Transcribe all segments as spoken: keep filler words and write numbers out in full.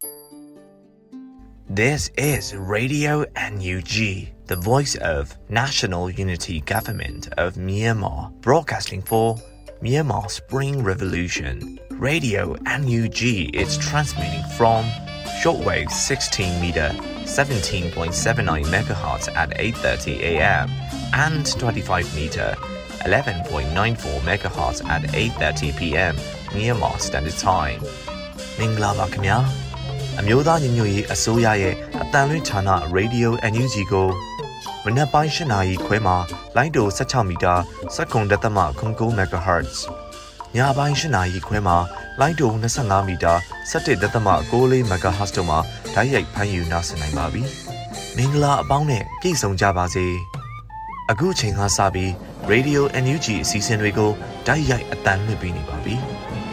This is Radio N U G, the voice of National Unity Government of Myanmar, broadcasting for Myanmar Spring Revolution. Radio N U G is transmitting from shortwave sixteen meter, seventeen point seven nine megahertz at eight thirty a m and twenty-five meter, eleven point nine four megahertz at eight thirty p m Myanmar Standard Time. မင်္ဂလာပါခင်ဗျာအမျိုးသားညီညွတ်ရေးအစိုးရရဲ့အတန်လွင့်ဌာန Radio N U G ကိုမနက်ပိုင်း၈နာရီခွဲမှာလိုင်းတို၁၆မီတာစက္ကန့်တသမ၉၉ megahertz ညပိုင်း၈နာရီခွဲမှာလိုင်းတို၂၅မီတာ၁၁တသမ၉၄ megahertz တို့မှာဓာတ်ရိုက်ဖမ်းယူနားဆင်နိုင်ပါပြီမင်္ဂလာအပေါင်းနဲ့ပြည့်စုံကြပါစေအခုချိန်ကစပြီး Radio N U G အစီအစဉ်တွေကိုဓာတ်ရိုက်အတန်လွှင့်ပေးနေပါပြီ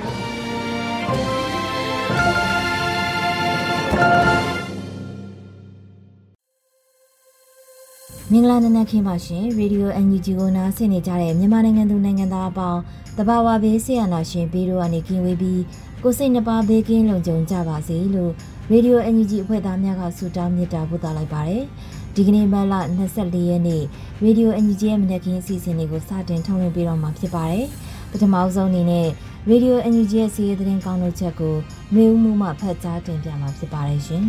မင်္ဂလာနံနက်ခင်းပါရှင်ရေဒီယို N U G ကိုနားဆင်နေကြတဲ့မြန်မာနိုင်ငံသူနိုင်ငံသားအပေါင်းတဘာဝဘေးဆရာနာရှင်ဘေးတို့ကနေကင်းဝေးပြီးကိုစိတ်နှပါဘေးကင်းလုံခြုံကြပါစေလို့ရေဒီယို N U G အဖွဲ့သားများကဆုတောင်းမေတ္တာပို့သလိုက်ပါတယ်ဒီကနေ့မတ်လ၂၄ရက်နေ့ရေဒီယို N U G ရဲ့မနက်ခင်းအစီအစဉ်လေးကိုစတင်ထုတ်လွှင့်ပေးတော့မှာဖြစ်ပါတယ်ပထမဆုံးအနေနဲ့ရေဒီယို N U G ရဲ့စီးရီးသတင်းကောင်းတို့ချက်ကိုမျိုးမှုမှဖတ်ကြားတင်ပြမှာဖြစ်ပါတယ်ရှင်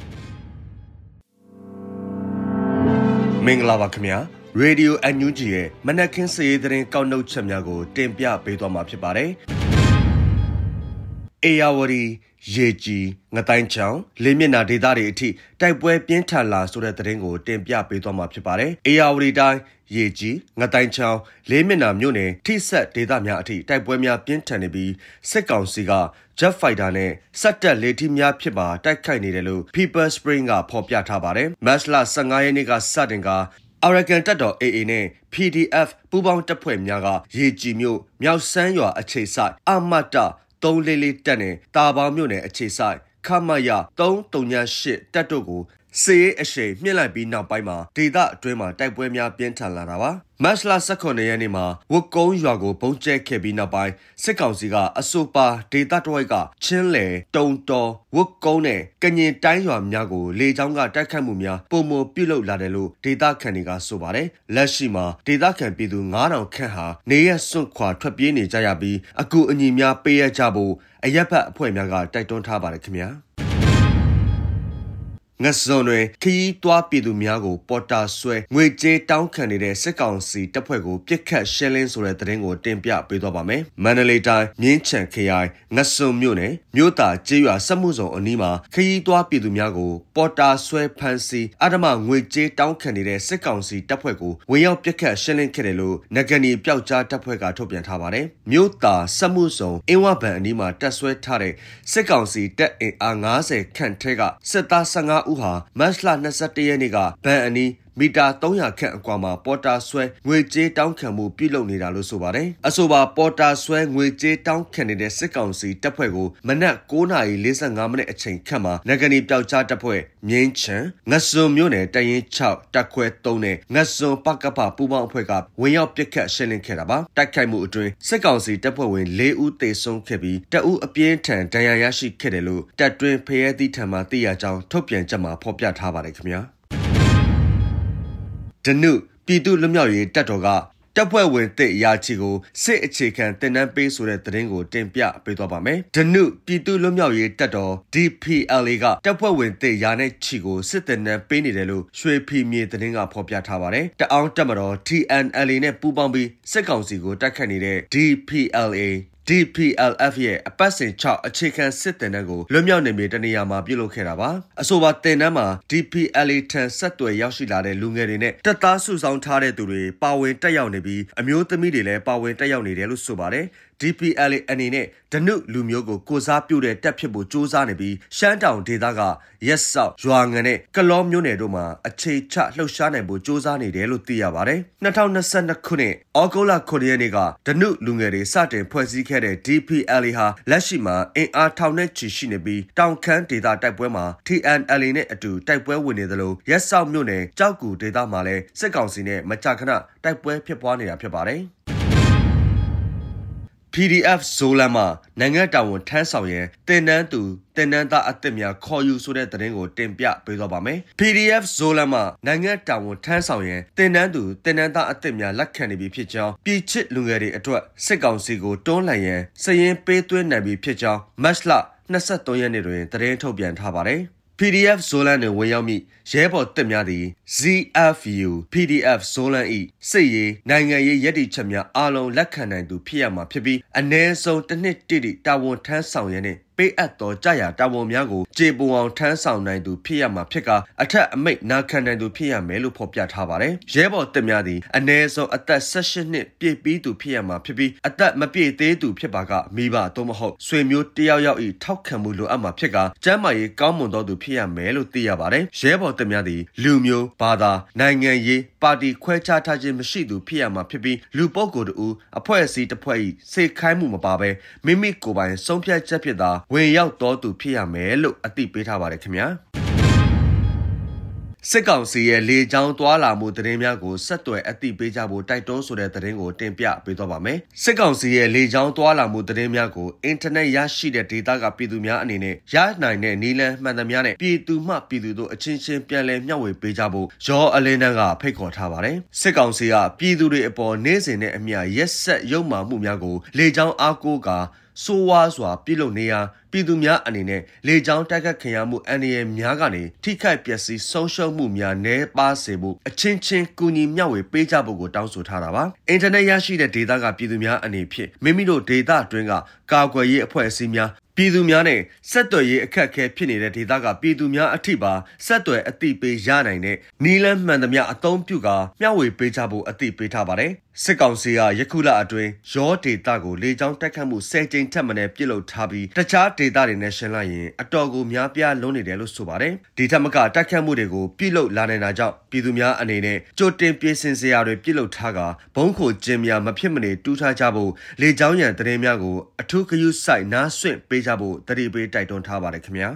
မင်္ဂလာပါခင်ဗျာ Radio N U G ရဲ့မနက်ခင်းစီးရီးသတင်းကောက်နှုတ်ချက်များကိုတင်ပြပေးသွားမှာဖြစ်ပါတယ်အေယာဝတီရေကြီးငတိုင်းချောင်းလေးမျက်နှာဒေသတွေအထိတိုက်ပွဲပြင်းထန်လာဆိုတဲ့သတင်းကိုတင်ပြပေးသွားမှာဖြစ်ပါတယ်အေယာဝတီတိုင်းရေကြီးငတိုင်းချောင်းလေးမျက်နှာမြို့နယ်ထိဆက်ဒေသများအထိတိုက်ပွဲများပြင်းထန်နေပြီးစစ်ကောင်စီက Jet Fighter နဲ့စက်တက်လေထီးများဖြစ်ပါတိုက်ခိုက်နေတယ်လို့ People Spring ကဖော်ပြထားပါတယ်မတ်လ၁၅ရက်နေ့ကစတင်ကArakan တပ်တော် A A နဲ့ P D F ပူးပေါင်းတပ်ဖွဲ့များကရေကြီးမြို့မြောက်စမ်းရွာအခြေစိုက်အမတ်တ၃၄၄တပ်နဲ့တာပေါင်းမြို့နယ်အခြေစိုက်ခမရ၃၃၈တပ်တို့ကိုစေရေးအရှိန်မြင့်လိုက်ပြီးနောက်ပိုင်းမှာဒေသအတွင်းမှာတိုက်ပွဲများပြင်းထန်လာတာပါမတ်လ၁၉ရက်နေ့မှာဝတ်ကုန်းရွာကိုပုံကျဲခဲ့ပြီးနောက်ပိုင်းစစ်ကောင်စီကအဆိုပါဒေသတစ်ဝိုက်ကချင်းလေတုံတော်ဝတ်ကုန်းနဲ့ကညင်တိုင်းရွာများကိုလေကြောင်းကတိုက်ခတ်မှုများပုံမပြုတ်လုလာတယ်လို့ဒေသခံတွေကဆိုပါတယ်လက်ရှိမှာဒေသခံပြည်သူ၅ထောင်ခန့်ဟာနေရစွန့်ခွာထွက်ပြေးနေကြရပြီးအကူအညီများပေးရကြဖို့အရက်ဖက်အဖွဲ့များကတိုက်တွန်းထားပါတယ်ခင်ဗျာငါစုံတွေခီးတွားပြည်သူများကိုပေါ်တာဆွဲငွေကြေးတောင်းခံနေတဲ့စစ်ကောင်စီတပ်ဖွဲ့ကိုပြစ်ခတ်ရှင်းလင်းဆိုတဲ့သတင်းကိုတင်ပြပေးသွားပါမယ်။မန္တလေးတိုင်းမြင်းချံခရိုင်ငါစုံမြို့နယ်မြို့သားကျေးရွာစက်မှုဆောင်အနီးမှာခီးတွားပြည်သူများကိုပေါ်တာဆွဲဖမ်းဆီးအဓမ္မငွေကြေးတောင်းခံနေတဲ့စစ်ကောင်စီတပ်ဖွဲ့ကိုဝင်ရောက်ပြစ်ခတ်ရှင်းလင်းခဲ့တယ်လို့နဂနီပျောက်ကြားတပ်ဖွဲ့ကထုတ်ပြန်ထားပါတယ်။မြို့သားစက်မှုဆောင်အင်းဝဘန်အနီးမှာတပ်ဆွဲထားတဲ့စစ်ကောင်စီတပ်အင်အား၅၀ခန့်ထဲကစစ်သား၁၅ဦးဟာမတ်လ၂၁ရက်နေ့ကဗန်အနီးမီတာ၃၀၀ခန့်အကွာမှာပေါ်တာဆွဲငွေကြေးတောင်းခံမှုပြုလုပ်နေတာလို့ဆိုပါတယ်။အဆိုပါပေါ်တာဆွဲငွေကြေးတောင်းခံနေတဲ့စစ်ကောင်စီတပ်ဖွဲ့ကိုမနက်၉နာရီ၄၅မိနစ်အချိန်ခန့်မှာနဂနီပျောက်ကြားတပ်ဖွဲ့မြင်းချံငတ်စွန်မြို့နယ်တရင်၆တပ်ခွဲ၃နဲ့ငတ်စွန်ပကပပူပေါင်းအဖွဲ့ကဝင်ရောက်ပစ်ခတ်ရှင်းလင်းခဲ့တာပါ။တိုက်ခိုက်မှုအတွင်းစစ်ကောင်စီတပ်ဖွဲ့ဝင်၄ဦးသေဆုံးခဲ့ပြီးတအုပ်အပြင်းထန်ဒဏ်ရာရရှိခဲ့တယ်လို့တပ်တွင်းဖရဲသီးထံမှသိရကြောင်းထုတ်ပြန်ချက်မှာဖော်ပြထားပါတယ်ခင်ဗျာ။ဒနုပြည်သူ့လွတ်မြောက်ရေးတပ်တော်ကတပ်ဖွဲ့ဝင်တစ်ရာချီကိုစစ်အခြေခံတင်နန်းပေးဆိုတဲ့သတင်းကိုတင်ပြပေးသွားပါမယ်။ဒနုပြည်သူ့လွတ်မြောက်ရေးတပ်တော် D P L A ကတပ်ဖွဲ့ဝင်တစ်ရာနဲ့ချီကိုစစ်တင်နန်းပေးနေတယ်လို့ရွှေဖီမြေသတင်းကဖော်ပြထားပါတယ်။တအောင်းတပ်မတော် T N L A နဲ့ပူးပေါင်းပြီးစစ်ကောင်စီကိုတိုက်ခတ်နေတဲ့ D P L A D P L F ရဲ့အပတ်စဉ်၆အခြေခံစစ်တင်နန်းကိုလွတ်မြောက်နေမြေတနေရာမှာပြုလုပ်ခဲ့တာပါအဆိုပါတင်နန်းမှာ D P L A ထံဆက်သွယ်ရောက်ရှိလာတဲ့လူငယ်တွေနဲ့တပ်သားစုဆောင်းထားတဲ့သူတွေပါဝင်တက်ရောက်နေပြီးအမျိုးသမီးတွေလည်းပါဝင်တက်ရောက်နေတယ်လို့ဆိုပါတယ် D P L A အနေနဲ့ဒနုလူမျိုးကိုကိုစားပြုတဲ့တပ်ဖြစ်ဖို့စ조사နေပြီးရှမ်းတောင်ဒေသကရက်ဆောက်ရွာငံနဲ့ကလောမျိုးနယ်တို့မှာအခြေချလှုပ်ရှားနိုင်ဖို့စ조사နေတယ်လို့သိရပါတယ်။၂၀၂၂ခုနှစ်ဩဂုတ်လ၉ရက်နေ့ကဒနုလူငယ်တွေစတင်ဖွဲ့စည်းခဲ့တဲ့ D P L A ဟာလက်ရှိမှာအင်အားထောင်နဲ့ချီရှိနေပြီးတောင်ခမ်းဒေသတိုက်ပွဲမှာ T N L A နဲ့အတူတိုက်ပွဲဝင်နေသလိုရက်ဆောက်မျိုးနယ်ကြောက်ကူဒေသမှာလည်းစစ်ကောင်စီနဲ့မကြာခဏတိုက်ပွဲဖြစ်ပွားနေတာဖြစ်ပါတယ်။ P D F ဇိုလန်မှာနိုင်ငံတာဝန်ထမ်းဆောင်ရန်တင်နန်းသူတင်နန်းသားအသစ်များခေါ်ယူဆိုတဲ့သတင်းကိုတင်ပြပေးသွားပါမယ်။ P D F ဇိုလန်မှာနိုင်ငံတာဝန်ထမ်းဆောင်ရန်တင်နန်းသူတင်နန်းသားအသစ်များလက်ခံနေပြီဖြစ်ကြောင်းပြည်ချစ်လူငယ်တွေအတွက်စစ်ကောင်စီကိုတွန်းလှန်ရန်စရင်ပေးသွင်းနိုင်ပြီဖြစ်ကြောင်းမတ်လ၂၃ရက်နေ့တွင်သတင်းထုတ်ပြန်ထားပါတယ်။ P D F ဇိုလန်တွင်ဝင်ရောက်မိရဲဘော်တပ်များသည် Z F U P D F ဇိုလန်၏စစ်ရေးနိုင်ငံရေးရည်တည်ချက်များအားလုံးလက်ခံနိုင်သူဖြစ်ရမှာဖြစ်ပြီးအ ਨੇ ဆုံးတစ်နှစ်တိတိတာဝန်ထမ်းဆောင်ရန်နှင့်ပေးအပ်သောကြာရာတာဝန်များကိုကျေပွန်အောင်ထမ်းဆောင်နိုင်သူဖြစ်ရမှာဖြစ်ကအထက်အမိတ်နာခံနိုင်သူဖြစ်ရမယ်လို့ဖော်ပြထားပါတယ်။ရဲဘော်တပ်များသည်အ ਨੇ ဆုံးအသက်၁၈နှစ်ပြည့်ပြီးသူဖြစ်ရမှာဖြစ်ပြီးအသက်မပြည့်သေးသူဖြစ်ပါကမိဘသို့မဟုတ်ဆွေမျိုးတယောက်ယောက်၏ထောက်ခံမှုလိုအပ်မှာဖြစ်ကကျန်းမာရေးကောင်းမွန်သောသူဖြစ်ရမယ်လို့သိရပါတယ်။ရဲဘော်တပ်များသည်လူမျိုးဘာသာနိုင်ငံရေးပါတီခွဲခြားထားခြင်းမရှိသူဖြစ်ရမှာဖြစ်ပြီးလူပုဂ္ဂိုလ်တို့အဖွဲ့အစည်းတစ်ဖွဲ့၏စေခိုင်းမှုမပါဘဲမိမိကိုယ်ပိုင်ဆုံးဖြတ်ချက်ဖြစ်သာဝင်ရောက်တော်သူဖြစ်ရမယ်လို့အသိပေးထားပါတယ်ခင်ဗျာစစ်ကောင်စီရဲ့လေကြောင်းသွားလာမှုသတင်းများကိုဆက်သွယ်အသိပေးကြဖို့တိုက်တွန်းဆိုတဲ့သတင်းကိုတင်ပြပေးသွားပါမယ်။စစ်ကောင်စီရဲ့လေကြောင်းသွားလာမှုသတင်းများကိုအင်တာနက်ရရှိတဲ့ဒေတာကပြည်သူများအနေနဲ့ရနိုင်တဲ့နီလန်းမှန်သမျှနဲ့ပြည်သူမှပြည်သူတို့အချင်းချင်းပြန်လည်မျှဝေပေးကြဖို့ရောအလင်းတန်းကဖိတ်ခေါ်ထားပါတယ်။စစ်ကောင်စီကပြည်သူတွေအပေါ်နေ့စဉ်နဲ့အမျှရက်ဆက်ရုံမှမှုများကိုလေကြောင်းအားကိုးကဆိုးဝါးစွာပြုလုပ်နေရာပြည်သူများအနေနဲ့လေကြောင်းတိုက်ခတ်ခံရမှုအန္တရာယ်များကနေထိခိုက်ပျက်စီးဆုံးရှုံးမှုများနည်းပါးစေဖို့အချင်းချင်းကူညီမျှဝေပေးကြဖို့ကိုတောင်းဆိုထားတာပါ။အင်တာနက်ရရှိတဲ့ဒေတာကပြည်သူများအနေဖြင့်မိမိတို့ဒေတာအတွင်းကကာကွယ်ရေးအဖွဲ့အစည်းများပြည်သူများနဲ့ဆက်သွယ်ရေးအခက်အခဲဖြစ်နေတဲ့ဒေသကပြည်သူများအထိပါဆက်သွယ်အသိပေးရနိုင်တဲ့နီလန်းမှန်သမျှအသုံးပြုကာမျှဝေပေးကြဖို့အသိပေးထားပါတယ်။စစ်ကောင်စီကယခုလအတွင်းရောဒေသကိုလေကြောင်းတိုက်ခတ်မှု၁၀ကြိမ်ထက်မနည်းပြုလုပ်ထားပြီးတခြားဒေသတွေနဲ့ရှင်းလိုက်ရင်အတော်ကိုများပြားလုံးနေတယ်လို့ဆိုပါတယ်။ဒီထက်မကတိုက်ခတ်မှုတွေကိုပြုလုပ်လာနေတာကြောင့်ပြည်သူများအနေနဲ့ကြိုတင်ပြင်ဆင်စရာတွေပြုလုပ်ထားကဘုံခိုကျင်းများမဖြစ်မနေတူးထားကြဖို့လေကြောင်းရန်သတင်းများကိုအထူးဂရုစိုက်နားဆွင့်ပေးကြဖို့တတိပေးတိုက်တွန်းထားပါတယ်ခင်ဗျာ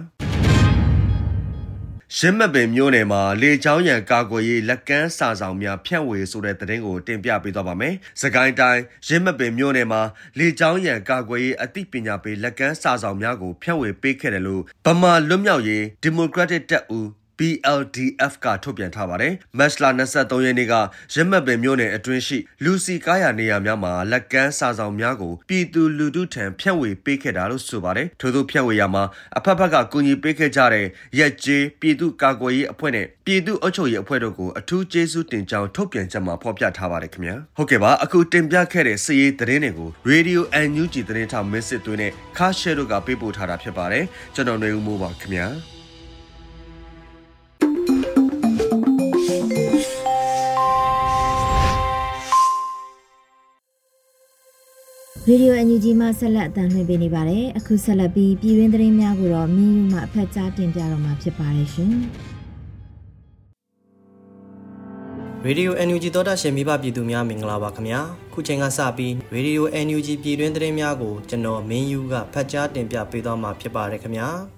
ရှင်းမပင်မျိုးနယ်မှာလေချောင်းရံကာကွယ်ရေးလက်ကမ်းစာဆောင်များဖြန့်ဝေဆိုတဲ့သတင်းကိုတင်ပြပေးသွားပါမယ်။စကိုင်းတိုင်းရှင်းမပင်မျိုးနယ်မှာလေချောင်းရံကာကွယ်ရေးအသိပညာပေးလက်ကမ်းစာဆောင်များကိုဖြန့်ဝေပေးခဲ့တယ်လို့ဗမာလွတ်မြောက်ရေးဒီမိုကရက်တစ်တပ်ဦး B L D F ကထုတ်ပြန်ထားပါတယ်။မတ်လ၂၃ရက်နေ့ကရမတ်ပင်မြို့နယ်အတွင်းရှိလူစီကားရနေရာများမှာလက်ကမ်းစာဆောင်များကိုပြည်သူလူထုထံဖြန့်ဝေပေးခဲ့တာလို့ဆိုပါတယ်။ထို့သောဖြန့်ဝေရမှာအဖက်ဖက်ကကူညီပေးခဲ့ကြတဲ့ရက်ကျေးပြည်သူကာကွယ်ရေးအဖွဲ့နဲ့ပြည်သူအုပ်ချုပ်ရေးအဖွဲ့တို့ကိုအထူးကျေးဇူးတင်ကြောင်းထုတ်ပြန်ချက်မှာဖော်ပြထားပါတယ်ခင်ဗျာ။ဟုတ်ကဲ့ပါအခုတင်ပြခဲ့တဲ့စီရေးသတင်းတွေကို Radio N U G သတင်းထောက်မင်းစစ်သွင်းနဲ့ခါရှယ်တို့ကပေးပို့ထားတာဖြစ်ပါတယ်။ကျွန်တော်နေဦးမိုးပါခင်ဗျာ။ရေဒီယို N U G မှာဆက်လက်အသံလွှင့်ပေးနေပါတယ်။အခုဆက်လက်ပြီးပြည်တွင်းသတင်းများကိုတော့မင်းယူမှအဖက်ကြားတင်ပြတော့မှာဖြစ်ပါတယ်ရှင်။ Radio N U G သောတာရှင်မိဘပြည်သူများမင်္ဂလာပါခင်ဗျာ။ခုချိန်ကစပြီး Radio N U G ပြည်တွင်းသတင်းများကိုကျွန်တော်မင်းယူကဖတ်ကြားတင်ပြပေးသွားမှာဖြစ်ပါတယ်ခင်ဗျာ။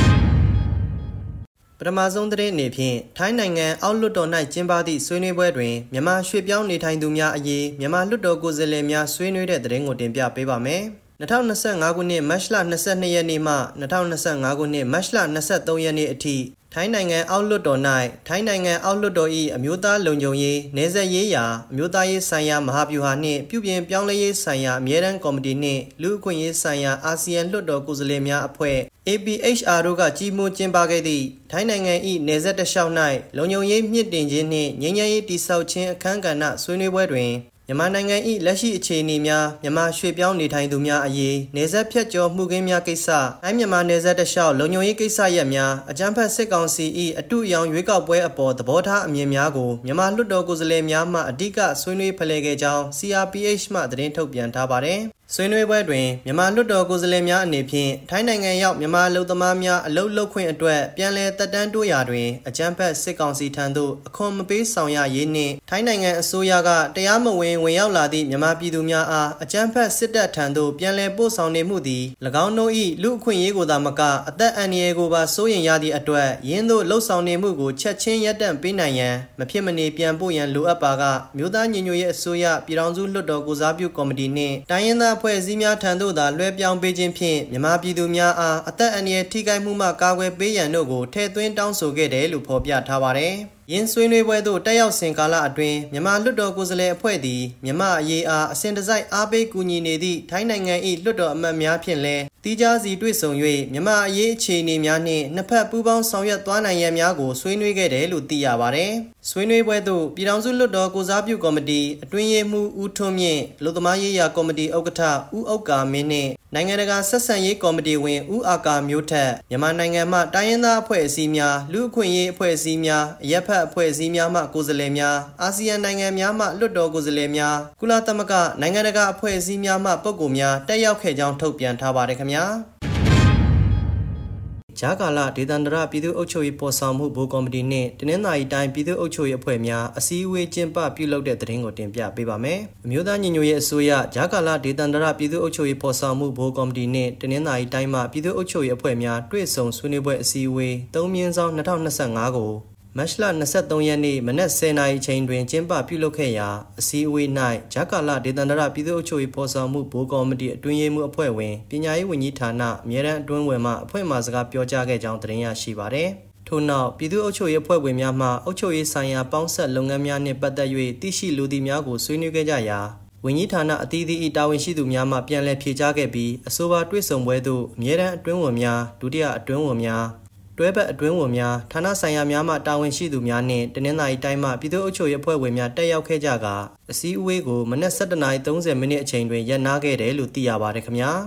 ပထမဆုံးသတင်းအနေဖြင့်ထိုင်းနိုင်ငံအောက်လွှတ်တော်၌ကျင်းပသည့်ဆွေးနွေးပွဲတွင်မြန်မာရွှေ့ပြောင်းနေထိုင်သူများအရေးမြန်မာလွှတ်တော်ကိုယ်စားလှယ်များဆွေးနွေးတဲ့သတင်းကိုတင်ပြပေးပါမယ်။၂၀၂၅ခုနှစ်မတ်လ၂၂ရက်နေ့မှ၂၀၂၅ခုနှစ်မတ်လ၂၃ရက်နေ့အထိထိုင်းနိုင်ငံအောက်လွှတ်တော်၌ထိုင်းနိုင်ငံအောက်လွှတ်တော်၏အမျိုးသားလုံခြုံရေးနယ်စပ်ရေးရာအမျိုးသားရေးဆိုင်ရာမဟာဗျူဟာနှင့်ပြုပြင်ပြောင်းလဲရေးဆိုင်ရာအမြဲတမ်းကော်မတီနှင့်လူ့အခွင့်အရေးဆိုင်ရာအာဆီယံလွှတ်တော်ကိုယ်စားလှယ်များအဖွဲ့ A P H R တို့ကကြီးမှုကျင်းပခဲ့သည့်ထိုင်းနိုင်ငံ၏နယ်စပ်တလျှောက်၌လုံခြုံရေးမြင့်တင်ခြင်းနှင့်ငြိမ်းချမ်းရေးတည်ဆောက်ခြင်းအခမ်းကဏ္ဍဆွေးနွေးပွဲတွင်မြန်မာနိုင်ငံ၏လက်ရှိအခြေအနေများမြန်မာရွှေ့ပြောင်းနေထိုင်သူများအရေးနယ်စပ်ဖြတ်ကျော်မှုခင်းများကိစ္စတိုင်းမြန်မာနယ်စပ်တလျှောက်လုံခြုံရေးကိစ္စရပ်များအကြမ်းဖက်စစ်ကောင်စီ၏အတုအယောင်ရွေးကောက်ပွဲအပေါ်သဘောထားအမြင်များကိုမြန်မာလွှတ်တော်ကိုယ်စားလှယ်များမှအဓိကဆွေးနွေးဖလှယ်ခဲ့ကြောင်း C R P H မှသတင်းထုတ်ပြန်ထားပါတယ်။ဆွေးနွေးပွဲတွင်မြန်မာလွှတ်တော်ကိုယ်စားလှယ်များအနေဖြင့်ထိုင်းနိုင်ငံရောက်မြန်မာလူသမားများအလုပ်လုပ်ခွင့်အတွက်ပြန်လည်တက်တန်းတိုးရာတွင်အကြမ်းဖက်စစ်ကောင်စီထံသို့အခွန်မပေးဆောင်ရရေးနှင့်ထိုင်းနိုင်ငံအစိုးရကတရားမဝင်ဝင်ရောက်လာသည့်မြန်မာပြည်သူများအားအကြမ်းဖက်စစ်တပ်ထံသို့ပြန်လည်ပို့ဆောင်နေမှုသည်၎င်းတို့၏လူအခွင့်အရေးကိုသာမကအသက်အန္တရာယ်ကိုပါစိုးရိမ်ရသည့်အတွက်ယင်းသို့လှုံ့ဆော်နေမှုကိုချက်ချင်းရပ်တန့်ပေးနိုင်ရန်မဖြစ်မနေပြန်ပို့ရန်လိုအပ်ပါကမြို့သားညီညွတ်ရေးအစိုးရပြည်ထောင်စုလွှတ်တော်ကိုစားပြုကော်မတီနှင့်တိုင်းရင်းသားဖွဲ့အစည်းများထံသို့သာလွှဲပြောင်းပေးခြင်းဖြင့်မြန်မာပြည်သူများအားအသက်အန္တရာယ်ထိခိုက်မှုမှကာကွယ်ပေးရန်တို့ကိုထည့်သွင်းတောင်းဆိုခဲ့တယ်လို့ဖော်ပြထားပါတယ်။ယင်းဆွေးနွေးပွဲသို့တက်ရောက်စဉ်ကာလအတွင်းမြန်မာလွှတ်တော်ကိုယ်စားလှယ်အဖွဲ့သည်မြန်မာအရေးအားအစဉ်တစိုက်အားပေးကူညီနေသည့်ထိုင်းနိုင်ငံ၏လွှတ်တော်အမတ်များဖြင့်လည်းတီးခြားစီတွေ့ဆုံ၍မြန်မာအရေးအခြေအနေများနှင့်နှစ်ဖက်ပူးပေါင်းဆောင်ရွက်သွားနိုင်ရန်များကိုဆွေးနွေးခဲ့တယ်လို့သိရပါတယ်။ဆွေးနွေးပွဲသို့ပြည်ထောင်စုလွှတ်တော်ကိုစားပြုကော်မတီအတွင်းရေးမှူးဦးထွန်းမြင့်လူသမားရေးရာကော်မတီဥက္ကဋ္ဌဦးဥက္ကာမင်းနှင့်နိုင်ငံတကာဆက်ဆံရေးကော်မတီဝင်ဦးအာကာမျိုးထက်မြန်မာနိုင်ငံမှတိုင်းရင်းသားအဖွဲ့အစည်းများလူ့အခွင့်အရေးအဖွဲ့အစည်းများအရက်ဖက်အဖွဲ့အစည်းများမှကိုယ်စားလှယ်များအာဆီယံနိုင်ငံများမှလွှတ်တော်ကိုယ်စားလှယ်များကုလသမဂ္ဂနိုင်ငံတကာအဖွဲ့အစည်းများမှပုဂ္ဂိုလ်များတက်ရောက်ခဲ့ကြောင်းထုတ်ပြန်ထားပါတယ်ခင်ဗျာဂျာကာလာဒေသန္တရပြည်သူ့အုပ်ချုပ်ရေးပေါ်ဆောင်မှုဘိုးကော်မတီနှင့်တနင်္သာရီတိုင်းပြည်သူ့အုပ်ချုပ်ရေးအဖွဲ့များအစည်းအဝေးကျင်းပပြုလုပ်တဲ့သတင်းကိုတင်ပြပေးပါမယ်။အမျိုးသားညီညွတ်ရေးအစိုးရဂျာကာလာဒေသန္တရပြည်သူ့အုပ်ချုပ်ရေးပေါ်ဆောင်မှုဘိုးကော်မတီနှင့်တနင်္သာရီတိုင်းမှပြည်သူ့အုပ်ချုပ်ရေးအဖွဲ့များတွေ့ဆုံဆွေးနွေးပွဲအစည်းအဝေးသုံးမြင်းဆောင်၂၀၂၅ကိုမတ်လ၂၃ရက်နေ့မနက်၁၀နာရီချိန်တွင်ကျင်းပပြုလုပ်ခဲ့ရာအစည်းအဝေး၌ဂျာကာလာဒေသန္တရပြည်သူ့အုပ်ချုပ်ရေးဖော်ဆောင်မှုဘိုးကော်မတီအတွင်းရေးမှူးအဖွဲ့ဝင်ပညာရေးဝန်ကြီးဌာနအမြဲတမ်းအတွင်းဝင်မှအဖွဲ့မှစကားပြောကြားခဲ့ကြောင်းသတင်းရရှိပါသည်။ထို့နောက်ပြည်သူ့အုပ်ချုပ်ရေးအဖွဲ့ဝင်များမှအုပ်ချုပ်ရေးဆိုင်ရာပေါင်းဆက်လုပ်ငန်းများနှင့်ပတ်သက်၍သိရှိလူသိများကိုဆွေးနွေးခဲ့ကြရာဝန်ကြီးဌာနအသီးသီးတာဝန်ရှိသူများမှပြန်လည်ဖြေကြားခဲ့ပြီးအဆိုပါတွေ့ဆုံပွဲသို့အမြဲတမ်းအတွင်းဝင်များဒုတိယအတွင်းဝင်များတွဲဘက်အတွင်းဝင်များဌာနဆိုင်ရာများမှတာဝန်ရှိသူများနှင့်တနင်္သာရီတိုင်းမှပြည်သူ့အုပ်ချုပ်ရေးအဖွဲ့ဝင်များတက်ရောက်ခဲ့ကြကာအစည်းအဝေးကိုမနက်၁၇နာရီ၃၀မိနစ်အချိန်တွင်ရပ်နားခဲ့တယ်လို့သိရပါတယ်ခင်ဗျာ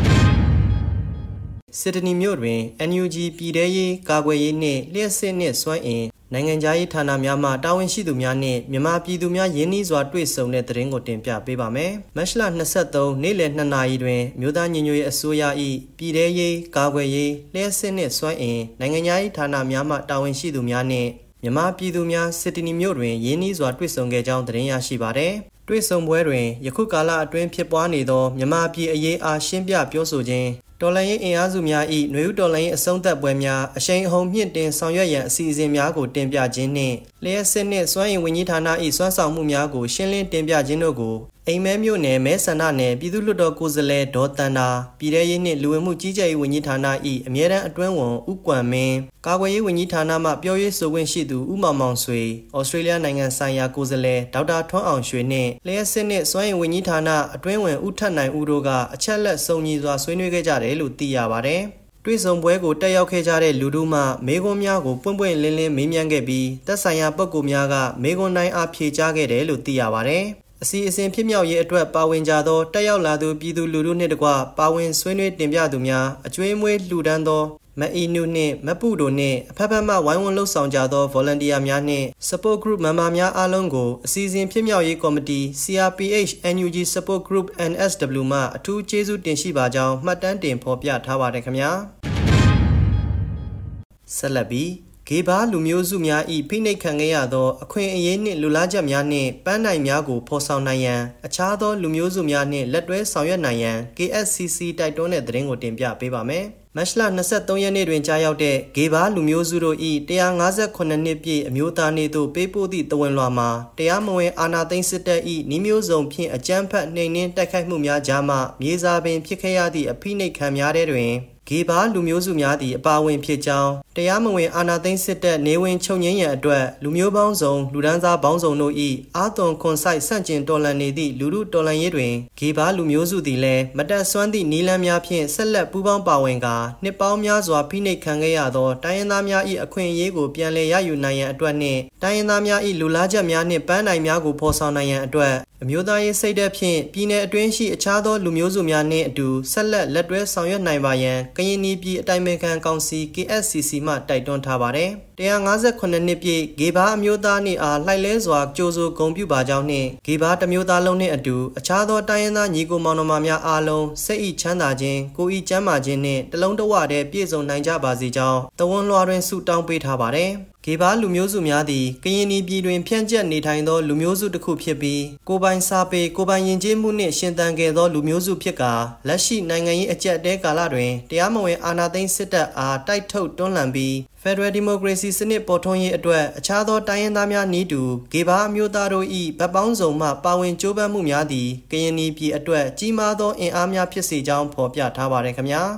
စစ်တနီမြို့တွင် အန် ယူ ဂျီ ပြည်ထရေးကာကွယ်ရေးနှင့်လျှက်စစ်နှင့်စွမ်းအင်နိုင်ငံခြားရေးဌာနများမှတာဝန်ရှိသူများနှင့်မြန်မာပြည်သူများယင်းနှီးစွာတွေ့ဆုံတဲ့သတင်းကိုတင်ပြပေးပါမယ်။မတ်လ၂၃နေ့လယ်၂နာရီတွင်မြို့သားညီညွတ်ရေးအစိုးရ၏ပြည်ထရေးကာကွယ်ရေးလျှက်စစ်နှင့်စွမ်းအင်နိုင်ငံခြားရေးဌာနများမှတာဝန်ရှိသူများနှင့်မြန်မာပြည်သူများစစ်တနီမြို့တွင်ယင်းနှီးစွာတွေ့ဆုံခဲ့ကြောင်းသတင်းရရှိပါသည်။တွေ့ဆုံပွဲတွင်ယခုကာလအတွင်းဖြစ်ပွားနေသောမြန်မာပြည်အရေးအားရှင်းပြပြောဆိုခြင်းတော်လှန်ရေးအင်အားစုများ၏ຫນွေဦးတော်လှန်ရေးအဆုံးသတ်ပွဲများအရှိန်အဟုန်မြင့်တင်ဆောင်ရွက်ရန်အစီအစဉ်များကိုတင်ပြခြင်းနှင့်လျှက်စစ်နှင့်စွမ်းအင်ဝန်ကြီးဌာန၏စွမ်းဆောင်မှုများကိုရှင်းလင်းတင်ပြခြင်းတို့ကိုအိမ်မဲမြို့နယ်မဲဆန္ဒနယ်ပြည်သူ့လွှတ်တော်ကိုယ်စားလှယ်ဒေါ်တန်တာပြည်ထရေးနှင့်လူဝင်မှုကြီးကြပ်ရေးဝန်ကြီးဌာန၏အမြဲတမ်းအတွင်းဝန်ဦးကွမ်မင်းကာကွယ်ရေးဝန်ကြီးဌာနမှပြောရေးဆိုခွင့်ရှိသူဦးမောင်မောင်ဆွေဩစတြေးလျနိုင်ငံဆိုင်ရာကိုယ်စားလှယ်ဒေါက်တာထွန်းအောင်ရွှေနှင့်လျှက်စစ်နှင့်စွမ်းအင်ဝန်ကြီးဌာနအတွင်းဝန်ဦးထက်နိုင်ဦးတို့ကအချက်လက်စုံညီစွာဆွေးနွေးခဲ့ကြတယ်လို့သိရပါတယ်။တွေ့ဆုံပွဲကိုတက်ရောက်ခဲ့ကြတဲ့လူတို့မှမေခွန်းများကိုပွင့်ပွင့်လင်းလင်းမေးမြန်းခဲ့ပြီးသက်ဆိုင်ရာပုဂ္ဂိုလ်များကမေခွန်းတိုင်းအားဖြေကြားခဲ့တယ်လို့သိရပါတယ်။အစီအစဉ်ဖြစ်မြောက်ရေးအတွက်ပါဝင်ကြသောတက်ရောက်လာသူပြည်သူလူထုနှင့်တကွပါဝင်ဆွေးနွေးတင်ပြသူများအကျွေးမွေးလှူဒန်းသောမအီနုနှင့်မပုတို့နှင့်အဖက်ဖက်မှဝိုင်းဝန်းလှုပ်ဆောင်ကြသော volunteer များနှင့် support group member များအားလုံးကိုအစီအစဉ်ဖြစ်မြောက်ရေးကော်မတီ စီ အာർ ပီ အိတ်ချ် အန် ယူ ဂျီ support group အန် အက်စ် ဒဘလျူ မှအထူးကျေးဇူးတင်ရှိပါကြောင်းမှတ်တမ်းတင်ဖော်ပြထားပါတယ်ခင်ဗျာဆက်လက်ပြီးဂေဘာလူမျိုးစုများ၏ဖိနှိပ်ခံခဲ့ရသောအခွင့်အရေးနှင့်လူလားချက်များနှင့်ပန်းနိုင်များကိုဖော်ဆောင်နိုင်ရန်အခြားသောလူမျိုးစုများနှင့်လက်တွဲဆောင်ရွက်နိုင်ရန် ကေ အက်စ် စီ စီ တိုက်တွန်းတဲ့သတင်းကိုတင်ပြပေးပါမယ်။မတ်လ၂၃ရက်နေ့တွင်ကြားရောက်တဲ့ဂေဘာလူမျိုးစုတို့၏၁၅၇နှစ်ပြည့်အမျိုးသားနေ့သို့ပေးပို့သည့်တဝန်လွှာမှာတရားမဝင်အာဏာသိမ်းစစ်တပ်၏နှီးမျိုးစုံဖြင့်အကြမ်းဖက်နှိမ်နင်းတိုက်ခိုက်မှုများကြားမှမြေစာပင်ဖြစ်ခဲ့ရသည့်အဖိနှိပ်ခံများတဲ့တွင်ဂေဘာလူမျိုးစုများသည့်အပါဝင်ဖြစ်ကြောင်းတရားမဝင်အာဏာသိမ်းစစ်တပ်နေဝင်ချုပ်ငြိမ်းရန်အတွက်လူမျိုးပေါင်းစုံလူဒန်းစားပေါင်းစုံတို့၏အာသွန်ခွန်ဆိုင်ဆန့်ကျင်တော်လှန်နေသည့်လူထုတော်လှန်ရေးတွင်ဂေဘာလူမျိုးစုသည်လည်းမတက်ဆွမ်းသည့်နီလန်းများဖြင့်ဆက်လက်ပူးပေါင်းပါဝင်ကာနှစ်ပေါင်းများစွာဖိနှိပ်ခံခဲ့ရသောတိုင်းရင်းသားများ၏အခွင့်အရေးကိုပြန်လည်ရယူနိုင်ရန်အတွက်နှင့်တိုင်းရင်းသားများ၏လူလားချက်များနှင့်ပန်းနိုင်များကိုဖော်ဆောင်နိုင်ရန်အတွက်အမျိုးသားရေးစိတ်ဓာတ်ဖြင့်ပြည်내အတွင်းရှိအခြားသောလူမျိုးစုများနှင့်အတူဆက်လက်လက်တွဲဆောင်ရွက်နိုင်ပါရန်ကရင်ပြည်အတိုင်ပင်ခံကောင်စီ ကေ အက်စ် စီ စီ မှတိုက်တွန်းထားပါတယ်။၁၅၇နှစ်ပြည့်ဂေဘာအမျိုးသားနေ့အားလှိုက်လဲစွာကြိုဆိုဂုဏ်ပြုပါကြောင်းနှင့်ဂေဘာတစ်မျိုးသားလုံးနှင့်အတူအခြားသောတိုင်းရင်းသားညီကိုမောင်နှမများအားလုံးစိတ်ဤချမ်းသာခြင်းကိုယ်ဤကျန်းမာခြင်းနှင့်တလုံးတဝတည်းပြည့်စုံနိုင်ကြပါစေကြောင်းတဝန်လွှာတွင်ဆုတောင်းပေးထားပါတယ်။ဂေဘာလူမျိုးစုများသည်ကရင်ပြည်တွင်ဖြန့်ကျက်နေထိုင်သောလူမျိုးစုတစ်ခုဖြစ်ပြီးကိုပိုင်စာပေကိုပိုင်ယဉ်ကျေးမှုနှင့်ရှင်သန်ခဲ့သောလူမျိုးစုဖြစ်ကာလက်ရှိနိုင်ငံရေးအကျပ်တဲကာလတွင်တရားမဝင်အာဏာသိမ်းစစ်တပ်အားတိုက်ထုတ်တွန်းလှန်ပြီး Federal Democracy စနစ်ပေါ်ထွန်းရေးအတွက်အခြားသောတိုင်းရင်းသားများနည်းတူဂေဘာအမျိုးသားတို့၏ဗတ်ပေါင်းစုံမှပါဝင်ကြိုးပမ်းမှုများသည်ကရင်ပြည်အတွက်ကြီးမားသောအင်အားများဖြစ်စေကြောင်းဖော်ပြထားပါတယ်ခင်ဗျာ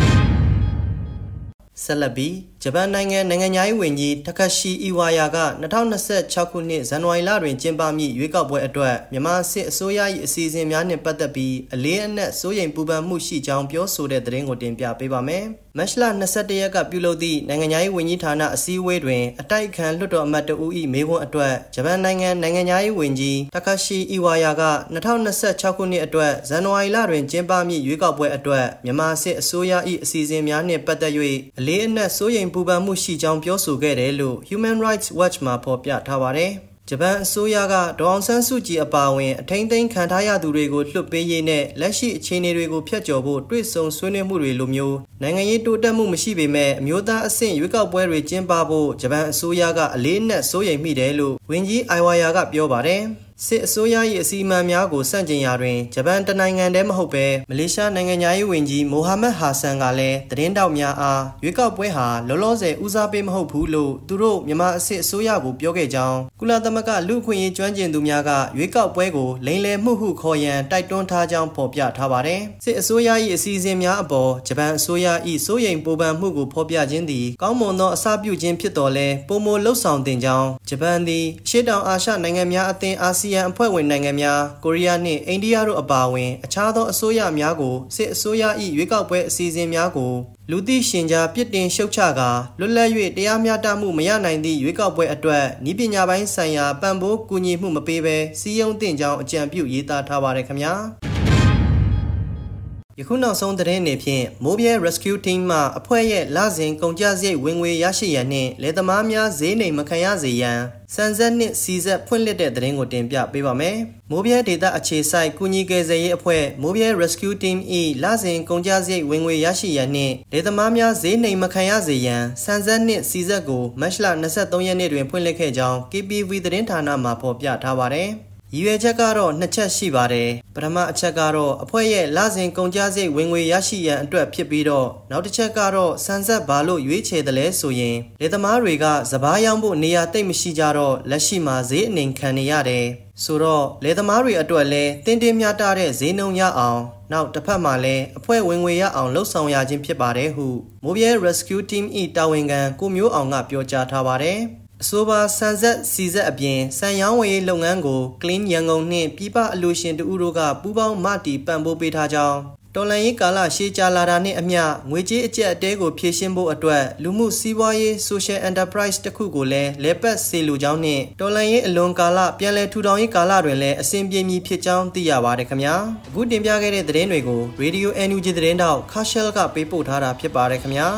ဆက်လက်ပြီးဂျပန်နိုင်ငံနိုင်ငံသားရေးဝန်ကြီးတကာရှီအီဝါယာက၂၀၂၆ခုနှစ်ဇန်နဝါရီလတွင်ကျင်းပမည့်ရွေးကောက်ပွဲအတွက်မြန်မာစစ်အစိုးရ၏အစီအစဉ်များနှင့်ပတ်သက်ပြီးအလေးအနက်စိုးရိမ်ပူပန်မှုရှိကြောင်းပြောဆိုတဲ့သတင်းကိုတင်ပြပေးပါမယ်။မတ်လ၂၁ရက်ကပြုလုပ်သည့်နိုင်ငံသားရေးဝန်ကြီးဌာနအစည်းအဝေးတွင်အတိုက်အခံလွှတ်တော်အမတ်တဦး၏မေးခွန်းအတွက်ဂျပန်နိုင်ငံနိုင်ငံသားရေးဝန်ကြီးတကာရှီအီဝါယာက၂၀၂၆ခုနှစ်အတွက်ဇန်နဝါရီလတွင်ကျင်းပမည့်ရွေးကောက်ပွဲအတွက်မြန်မာစစ်အစိုးရ၏အစီအစဉ်များနှင့်ပတ်သက်၍အလေးအနက်စိုးရိမ်ပူပန်မှုရှိကြောင်းပြောဆိုခဲ့တယ်လို့ Human Rights Watch မှာဖော်ပြထားပါတယ်။ဂျပန်အစိုးရကဒေါအောင်ဆန်းစုကြည်အပါအဝင်အထိန်းသိမ်းခံထားရသူတွေကိုလွှတ်ပေးရေးနဲ့လက်ရှိအခြေအနေတွေကိုဖျက်ကျော်ဖို့တွေ့ဆုံဆွေးနွေးမှုတွေလိုမျိုးနိုင်ငံရေးတိုးတက်မှုမရှိပေမဲ့အမျိုးသားအဆင့်ရွေးကောက်ပွဲတွေကျင်းပဖို့ဂျပန်အစိုးရကအလေးအနက်စိုးရိမ်မိတယ်လို့ဝန်ကြီးအိုင်ဝါယာကပြောပါတယ်။စစ်အစိုးရ၏အစီအမံများကိုစန့်ကျင်ရာတွင်ဂျပန်တနိုင်ငံတည်းမဟုတ်ဘဲမလေးရှားနိုင်ငံသားရေးဝန်ကြီးမိုဟာမက်ဟာဆန်ကလည်းသတင်းတောက်များအားရွေးကောက်ပွဲဟာလောလောဆယ်ဦးစားပေးမဟုတ်ဘူးလို့သူတို့မြန်မာအစစ်အစိုးရကိုပြောခဲ့ကြောင်းကုလသမဂ္ဂလူ့အခွင့်အရေးကျွမ်းကျင်သူများကရွေးကောက်ပွဲကိုလိမ်လည်မှုဟုခေါ်ရန်တိုက်တွန်းထားကြောင်းဖော်ပြထားပါတယ်။စစ်အစိုးရ၏အစီအစဉ်များအပေါ်ဂျပန်အစိုးရ၏စိုးရိမ်ပူပန်မှုကိုဖော်ပြခြင်းသည်ကောင်းမွန်သောအစပြုခြင်းဖြစ်တော်လဲပုံမလှုပ်ဆောင်တင်ကြောင်းဂျပန်သည်အရှေ့တောင်အာရှနိုင်ငံများအသင်းအာဆီယံအဖွဲ့ဝင်နိုင်ငံများကိုရီးယားနှင့်အိန္ဒိယတို့အပါအဝင်အခြားသောအစိုးရများကိုစစ်အစိုးရ၏ရွေးကောက်ပွဲအစီအစဉ်များကိုလူသိရှင်ကြားပြစ်တင်ရှုတ်ချကာလွတ်လပ်၍တရားမျှတမှုမရနိုင်သည့်ရွေးကောက်ပွဲအတွက်နည်းပညာပိုင်းဆိုင်ရာပံ့ပိုးကူညီမှုမပေးဘဲစီးရုံးတင်ကြောင်းအကြံပြုရေးသားထားပါတယ်ခင်ဗျာယခုနောက်ဆုံးသတင်းတွေဖြင့်မိုးပြဲ Rescue Team မှအဖွဲ့ရဲ့လစဉ်ကုန်ကျစရိတ်ဝင်ငွေရရှိရန်နှင့်လယ်သမားများဈေးနှိမ်မခံရစေရန်စံဆက်နှင့်စီဆက်ဖွင့်လှစ်တဲ့သတင်းကိုတင်ပြပေးပါမယ်။မိုးပြဲဒေသအခြေစိုက်ကူညီကယ်ဆယ်ရေးအဖွဲ့မိုးပြဲ Rescue Team ၏လစဉ်ကုန်ကျစရိတ်ဝင်ငွေရရှိရန်နှင့်လယ်သမားများဈေးနှိမ်မခံရစေရန်စံဆက်နှင့်စီဆက်ကိုမတ်လ၂၃ရက်နေ့တွင်ဖွင့်လှစ်ခဲ့ကြောင်း K P V သတင်းဌာနမှဖော်ပြထားပါတယ်။ရည်ရွယ်ချက်ကတော့နှစ်ချက်ရှိပါတယ်ပထမအချက်ကတော့အဖွဲ့ရဲ့လစဉ်ကုန်ကျစရိတ်ဝင်ငွေရရှိရန်အတွက်ဖြစ်ပြီးတော့နောက်တစ်ချက်ကတော့စံဆက်ဘာလို့ရွေးချယ်တယ်လဲဆိုရင်လယ်သမားတွေကစပားရောင်းဖို့နေရာတိတ်မရှိကြတော့လက်ရှိမှာဈေးအနှိမ်ခံနေရတယ်ဆိုတော့လယ်သမားတွေအတွက်လည်းတင်းတင်းမြတ်တဲ့ဈေးနှုန်းရအောင်နောက်တစ်ဖက်မှာလည်းအဖွဲ့ဝင်ငွေရအောင်လှုပ်ဆောင်ရခြင်းဖြစ်ပါတယ်ဟုမိုးပြဲ Rescue Team ၏တာဝန်ခံကိုမျိုးအောင်ကပြောကြားထားပါတယ်အဆိုပါစံဆက်စီဆက်အပြင်စံရောင်းဝယ်ရေးလုပ်ငန်းကို Clean ရန်ကုန်နှင့်ပြည်ပအလူရှင်တို့တို့ကပူးပေါင်းမတီပံ့ပိုးပေးထားကြောင်းတော်လှန်ရေးကာလရှေးကြာလာတာနှင့်အမျှငွေကြေးအကျပ်အတဲကိုဖြည့်ရှင်းဖို့အတွက်လူမှုစီးပွားရေး Social Enterprise တစ်ခုကိုလည်းလဲပတ်စေလိုကြောင်းနှင့်တော်လှန်ရေးအလွန်ကာလပြန်လည်ထူထောင်ရေးကာလတွင်လည်းအစဉ်ပြေမီဖြစ်ကြောင်းသိရပါတယ်ခင်ဗျာအခုတင်ပြခဲ့တဲ့သတင်းတွေကို Radio အန် ယူ ဂျီ သတင်းတောက် Khashel ကပေးပို့ထားတာဖြစ်ပါတယ်ခင်ဗျာ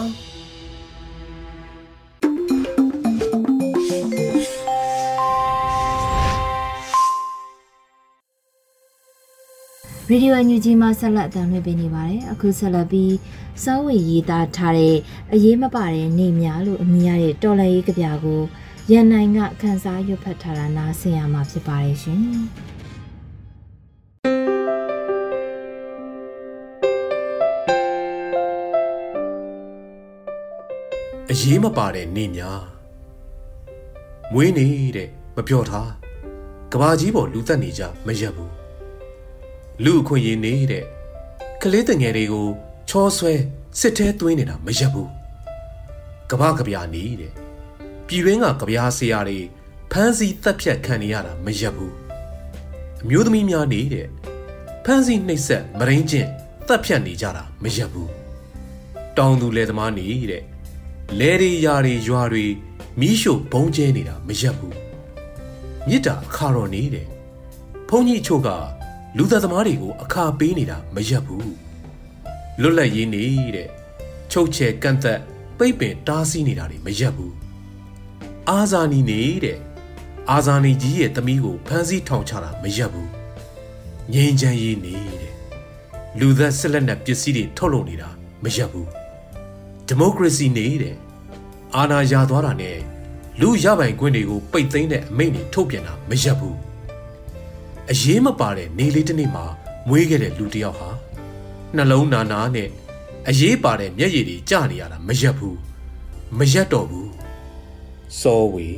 ရေဒီယိုအန်ယူဂျီမှာဆက်လက်အသံလွှင့်ပေးနေပါတယ်။အခုဆက်လက်ပြီးစောဝေရေးသားထားတဲ့အရေးမပါတဲ့နေများလို့အမည်ရတဲ့တော်လှန်ရေးကြပြကိုရန်နိုင်ကခန်းစားရွတ်ဖတ်ထားတာနားဆင်ရမှာဖြစ်ပါတယ်ရှင်။အရေးမပါတဲ့နေများမွေးနေတဲ့မပြောထားကဘာကြီးပေါ်လူသက်နေကြမရက်ဘူးလူအခွင့်ရေးနေတဲ့ကလေးတငယ်တွေကိုချောဆွဲစစ်ထဲသွင်းနေတာမရက်ဘူးကဘာကဗျာနေတဲ့ပြည်တွင်းကကဗျာဆရာတွေဖမ်းဆီးတပ်ဖြတ်ခံနေရတာမရက်ဘူးအမျိုးသမီးများနေတဲ့ဖမ်းဆီးနှိပ်စက်မရင်းချင်းတပ်ဖြတ်နေကြတာမရက်ဘူးတောင်သူလယ်သမားနေတဲ့လယ်တွေယာတွေရွာတွေမီးရှို့ဘုံကျဲနေတာမရက်ဘူးမြစ်တာအခါတော်နေတဲ့ဘုန်းကြီးအချို့ကလူသားသမားတွေကိုအခါပေးနေတာမရက်ဘူးလွတ်လပ်ရေးနေတဲ့ချုပ်ချယ်ကန့်သက်ပိတ်ပင်တားဆီးနေတာတွေမရက်ဘူးအာဇာနည်နေတဲ့အာဇာနည်ကြီးရဲ့သမီးကိုဖမ်းဆီးထောင်ချတာမရက်ဘူးငြိမ်းချမ်းရေးနေတဲ့လူသက်ဆက်လက်နဲ့ပစ္စည်းတွေထုတ်လုပ်နေတာမရက်ဘူးဒီမိုကရေစီနေတဲ့အာဏာရသွားတာနဲ့လူရပိုင်ခွင့်တွေကိုပိတ်သိမ်းတဲ့အမိန့်တွေထုတ်ပြန်တာမရက်ဘူးအရေးမပါတဲ့နေလေးတစ်နေ့မှာမွေးခဲ့တဲ့လူတစ်ယောက်ဟာနှလုံးနာနာနဲ့အရေးပါတဲ့မျက်ရည်တွေကျနေရတာမရက်ဘူးမရက်တော့ဘူးစောဝေ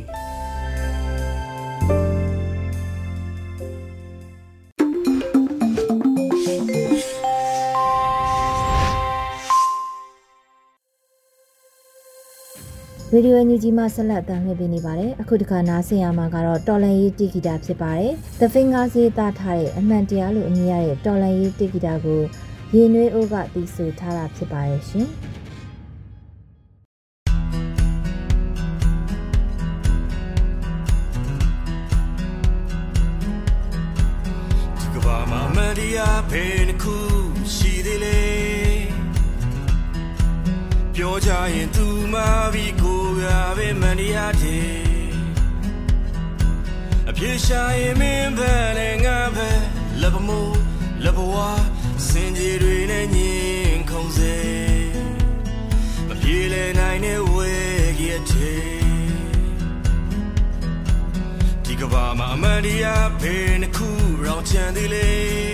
ရေဒီယိုညူဂျီမှာဆက်လက်တင်ပြနေပါတယ်အခုတစ်ခါနားဆင်ရမှာကတော့တော်လန်ရေးတီဂီတာဖြစ်ပါတယ် The Fingers ရေးသားထားတဲ့အမှန်တရားလို့အမည်ရတဲ့တော်လန်ရေးတီဂီတာကိုရေနွေးအိုးကတီးဆိုထားတာဖြစ်ပါတယ်ရှင်ဒီကဘာမှာမတရားဖေးတစ်ခုရှိသေးလေပြောကြရင်သူမပြီးကိုယ်ကပဲမန်တရားတဲ့အပြေရှာရင်မင်းပဲနဲ့ငါပဲလက်ပမိုးလက်ဘဝစင်ကြီးတွေနဲ့ညင်ခုံစေမပြေလဲနိုင်တဲ့ဝဲကြီးတဲ့ဒီကဘာမှာမန်တရားဖေးနှစ်ခုရောင်ချန်သေးလေ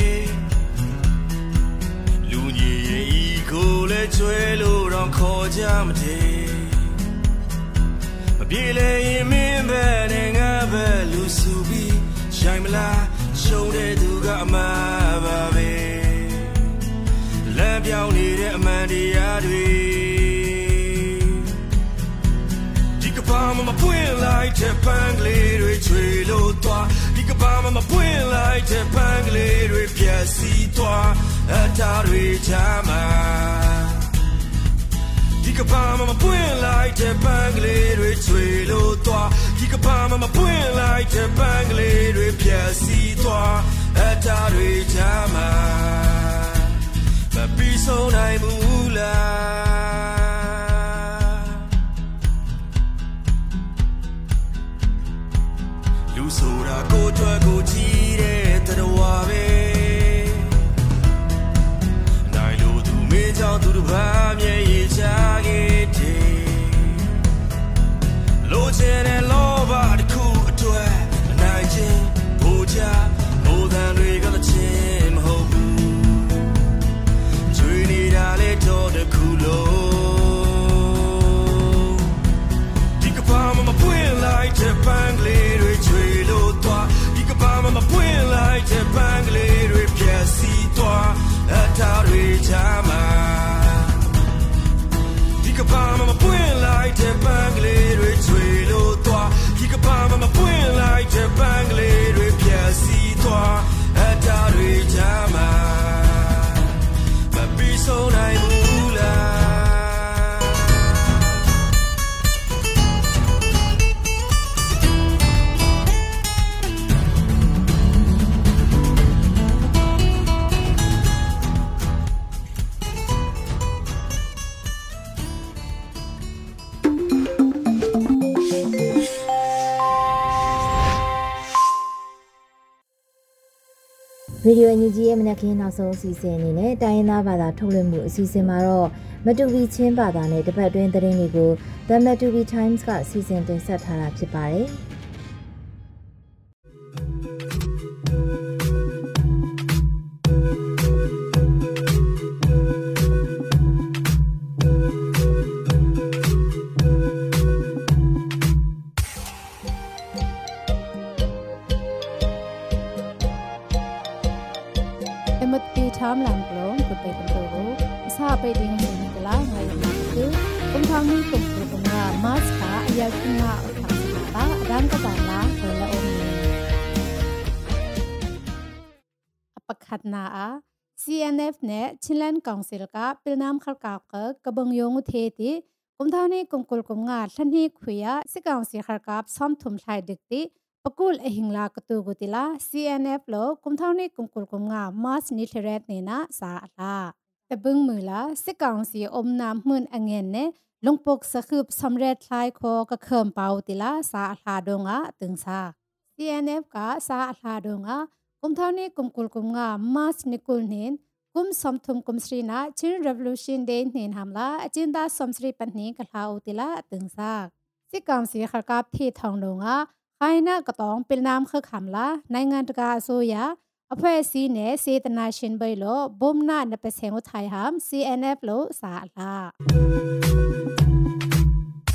လူကြီးရဲ့ဤကိုလဲကျွဲလို့တော့ခေါ်ကြမသေးမပြေလဲရင်မင်းပဲနဲ့ငါပဲလူစုပြီးရှိုင်မလားရှုံးတဲ့သူကအမှားပါပဲလမ်းပြောင်းနေတဲ့အမှန်တရားတွေဒီကဘာမှမပွင့်လိုက်တဲ့ပန်းကလေးတွေချွေလို့သွားဒီကဘာမှမပွင့်လိုက်တဲ့ပန်းကလေးတွေပြည့်စည်သွားအတားတွေချမှာဒီကဘာမှမပွင့်လိုက်တဲ့ပန်းကလေးတွေချွေလို့သွားဒီကဘာမှမပွင့်လိုက်တဲ့ပန်းကလေးတွေပြည့်စည်သွားအတားတွေချမှာမပြီးဆုံးနိုင်ဘူးလားလူဆိုတာကိုကြွယ်ကိုကြည့်တဲ့တတော်ဝါပဲနိုင်လို့သူမင်းကြောင့်သူတစ်ပါးမျက်ရည်ချခဲ့တယ်လိုချင်တဲ့လောဘတစ်ခုအတွက်အနိုင်ချင်းဘူချမိုးတန်တွေကလည်းချင်းမဟုတ်ဘူးကျွေးနေတာလေတော့တစ်ခုလုံးဒီကဘာမှမပွင့်လိုက်တဲ့ပန်းကလေးတွေကျွေးလို့သွားဒီကဘာမှမပွင့်လိုက်တဲ့ပန်းကလေးတွေပြည့်စည်သွားအတားတွေချမှာဒီကဘာမှမပွင့်လိုက်တဲ့ပန်းကလေးတွေကျွေးလို့သွားဒီကဘာမှမပွင့်လိုက်တဲ့ပန်းကလေးတွေပြည့်စည်သွားအတားတွေချမှာမပြီးဆုံးနိုင်ဘူးလားရေဒီယိုအန်ယူဂျီရဲ့မနက်ခင်းနောက်ဆုံးအစီအစဉ်အနေနဲ့တိုင်းရင်းသားဘာသာထုတ်လွှင့်မှုအစီအစဉ်မှာတော့မတူပီချင်းဘာသာနဲ့တပတ်တွင်းသတင်းတွေကို The Matupi Times ကစီစဉ်တင်ဆက်ထားတာဖြစ်ပါတယ်။ tham làm lông của tây tây tây sa pe ding ni kala ngai ma tu kum thang ni kum kum nga mas ka ya kinga thang ta adang ka ban la la om ni apakhat na a C N F နဲ့ချင်းလန်ကောင်စီလကပြည်နမ်ခလကကကဘငယုံထေတီkum thang ni kum kul kum nga thani khuya siကောင်စီခလကsom thum thlai dik ti pakul ahingla katu gutila C N F lo kumthawni kumkul kumnga mas ni thret ne na sa la tabung mula sikang si omnam mun angen ne lungpok sakhup samret thlai kho ka kham pau tila sa la donga tungsa C N F ka sa la donga kumthawni kumkul kumnga mas nikul nin kum somthum kumsri na chin revolution day nin hamla achinda somsri panni khala utila tungsa sikang si kharkap thi thong dongaไข่น่ากระตองเป็นน้ำคือคำละในงานตกาโซยาอภัยซีเนเซตนาชินใบโลบ่มนาในเปเซงอุทัยหาม C N F โลสาลา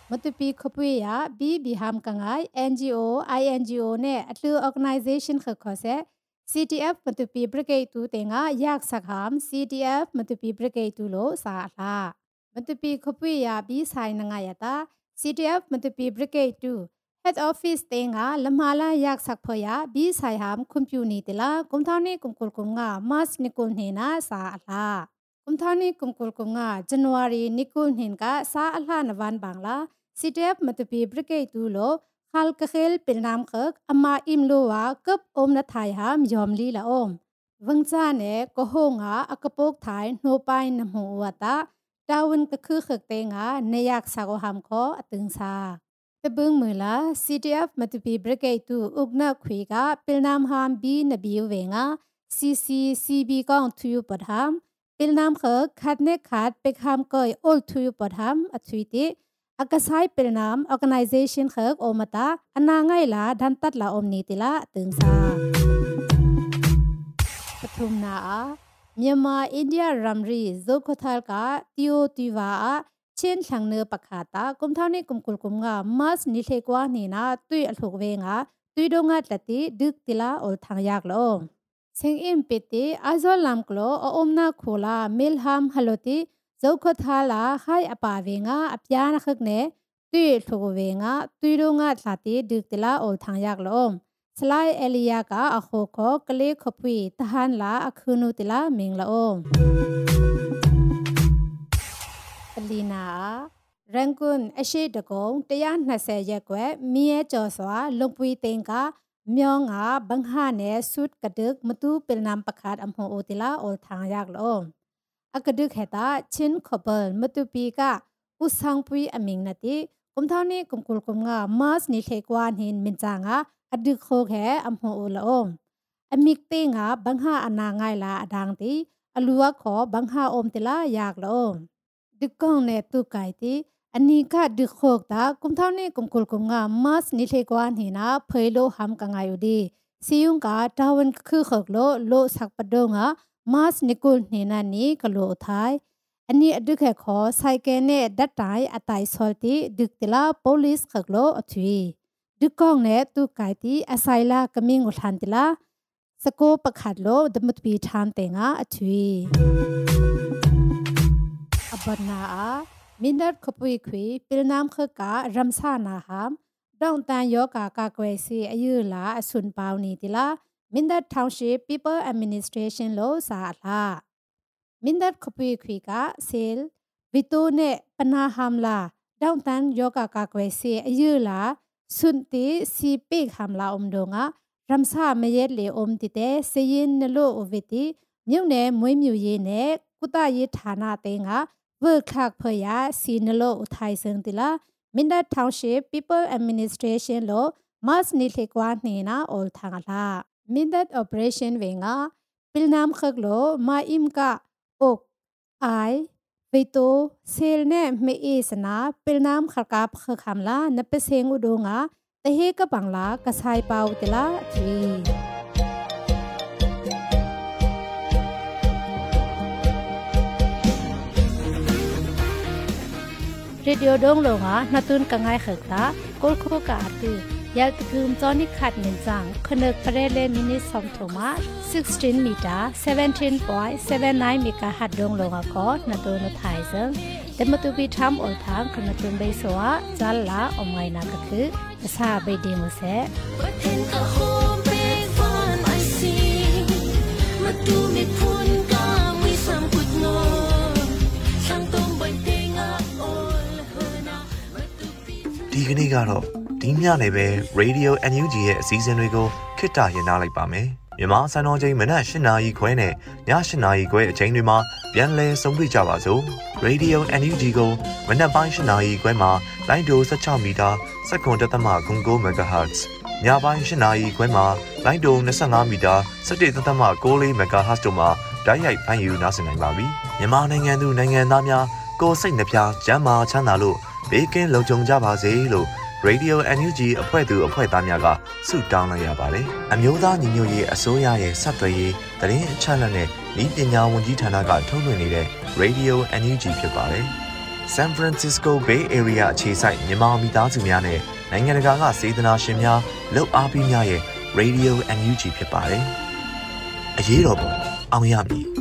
มตุปีขปุยยาบีบีหามกังไง เอ็น จี โอ ไอ เอ็น จี โอ เนอัตลู organization ขขอเซ ซี ที เอฟ มตุปี brigade ตูเตงายากสักหาม ซี ที เอฟ มตุปี brigade ตูโลสาลามตุปีขปุยยาบีไซนงายตา ซี ที เอฟ มตุปี brigade ตู head office เตงาละมาลายากสักพยาบีไซหามคอมพิวนีติลากุมทานีกุมกุลกุมงามาสนิกุลเฮนาสาลากุมทานีกุมกุลกุมงา January นิกุลเฮนกาสาลานวันบางลา ซี ที เอฟ มตุปี brigade ตูโลขัลกะเขลเป็นนามขกอมาอิมโลวากับอมนาไทยหามยอมลีละอมวังจาเนก็โฮงาอกะปกไทยโนไปนำหัวตาดาวนก็คือขกเตงาในอยากสักหามขออตึงซาตะบึงมือละ ซี ที เอฟ มตุปี brigade ตูอุกนาขุยกาเป็นนามหามบีนบีเวงา ซี ซี ซี บี กองทุยปดหามเป็นนามขกขัดเนขัดเปกหามก้อยโอลทุยปดหามอทุยติอากาศัยเป็นนาม organization ขกโอมตาอนาไงลาดันตัดลาอมนีติละตึงซาปทุมนาเมียมาอินเดียรัมรีโซโคทัลกาติโอติวาเช่นทางเนื้อปะขาตากุมเท่านี้กุมกุลกุมงามัสนิเลกว่านี่นะตุยอลกเวงาตุยดงาตติดึกติละโอทางยากลอมเซงอิมปิติอาซอลามกโลอมนาโคลาเมลฮัมฮัลโลติโจคทาลาให้อปาเวงาอพยานะคึกเนตุยทกเวงาตุยโรงาตาติดึกติลาโอทางยากลอมสไลเอลียากาอโคโคกเลขปุยทหารลาอคุนุติลาเมงละอมปลีนารังกุนอเชดกงตยานนาเซยกเวมีเอจอสวาลงปุยเตงกามยองาบังฮาเนสุดกระดึกมตุเป็นนามประคาดอำโหโอติลาโอทางยากลอมอากดึกเหตาชินขบลมตุปีกาอุสังปุยอมิงนาติกุมเท่านี้กุมกุลกุมงามาสนิเลกวานหินมินจางาอดึกโคแขอำโหโอละอมอมิกเตงาบังฮาอนาไงลาอดังติอลัวขอบังฮาอมติลายากละอมดึกกองเนตุไกติอันนี้ก็ดึกโคกตากุมเท่านี้กุมกุลกุมงามาสนิเลกวานหินาเพยโลหำกังไงอยู่ดีซิยุงกาดาวันคือขกโลโลสักปะดงามาสนิกุลเนนานี้กโลไทยอันนี้ดึกแค่ขอไซเกเนดัดไตอไตสอลติดึกติลาโพลิสขกโลอทวีดึกกองเนตุไกติอาศัยลากมิงอุทันติลาสโกปะขัดโลดมุตปีทานเตงาอทวีอบนามินดัดขปุยคุยปิลนามขการัมซานาหามดองตันโยกากากเวซีอายุลาอสุนปาวนีติลามินดัดทาวน์ชิพ People Administration โลสาลามินดัดขปุยคุยกาเซลวิโตเนปนาหามลาดองตันโยกากากเวซีอายุลาสุนติซีปิกหามลาอมดงารัมซาเมเยตเลอมติเตเซยินนโลโอเวติမြုံနယ်မွေးမြူရေးနဲ့ကုသရေးဌာနတဲကဝက်ခတ်ဖယာစီနလိုအထိုင်စံတလာမင်ဒတ်ထောင်ရှိ People Administration လို့ Mass နိလေကွာနေနာ all ထငလာမင်ဒတ် Operation ဝေငါပီလနမ်ခက်လို့မာအင်ကအုတ်အိုင်ဝေတိုဆဲလနဲ့မေအေစနာပီလနမ်ခကပ်ခခမ်လာနပစေငုဒိုငါတဟေကပန်လာကဆိုင်ပေါတလာသီเรดิโอดงโลงะนาตุนกังไงเขกตากลโคกาตือยากตะกุมจอนิขัดเหมือนจังคนึกประเรมินิสอมโทมาสิบหกมิตา สิบเจ็ดจุดเจ็ดเก้า เมกะฮัตดงโลงะก็นาตุนไทยซึ่งแต่มาตุบีทำอลทางคนาตุนเบสวะจัลลาอมไงนักคือภาษาเบดีมุเซဒီကနေ့ကတော့ဒီညနေပဲ Radio အန် ယူ ဂျီ ရဲ့အစည်းအဝေးတွေကိုခਿੱတရနာလိုက်ပါမယ်။မြန်မာစံတော်ချိန်မနက်၈နာရီခွဲနဲ့ည၈နာရီခွဲအချိန်တွေမှာပြန်လည်ဆုံတွေ့ကြပါစို့။ Radio အန် ယူ ဂျီ ကိုမနက်ပိုင်း၈နာရီခွဲမှာလိုင်းဒို၁၆မီတာ၁၇.၉ MHz ညပိုင်း၈နာရီခွဲမှာလိုင်းဒို၂၅မီတာ၁၁.၉၄ MHz တို့မှာဓာတ်ရိုက်ဖမ်းယူနားဆင်နိုင်ပါပြီ။မြန်မာနိုင်ငံသူနိုင်ငံသားများကိုယ်စိတ်နှပြကျန်းမာချမ်းသာလို့ဘေးကင်းလုံခြုံကြပါစေလို့ Radio အန် ယူ ဂျီ အဖွဲ့သူအဖွဲ့သားများကဆုတောင်းလိုက်ရပါတယ်။အမျိုးသားညီညွတ်ရေးအစိုးရရဲ့စက်သွယ်ရေးသတင်းအချက်အလက်နဲ့ဤပညာဝန်ကြီးဌာနကထုတ်လွှင့်နေတဲ့ Radio အန် ယူ ဂျီ ဖြစ်ပါတယ်။ San Francisco Bay Area အခြေစိုက်မြန်မာမိသားစုများနဲ့နိုင်ငံတကာကစေတနာရှင်များလှုပ်အားပေးများရဲ့ Radio အန် ယူ ဂျီ ဖြစ်ပါတယ်။အရေးတော်ပုံအောင်ရမည်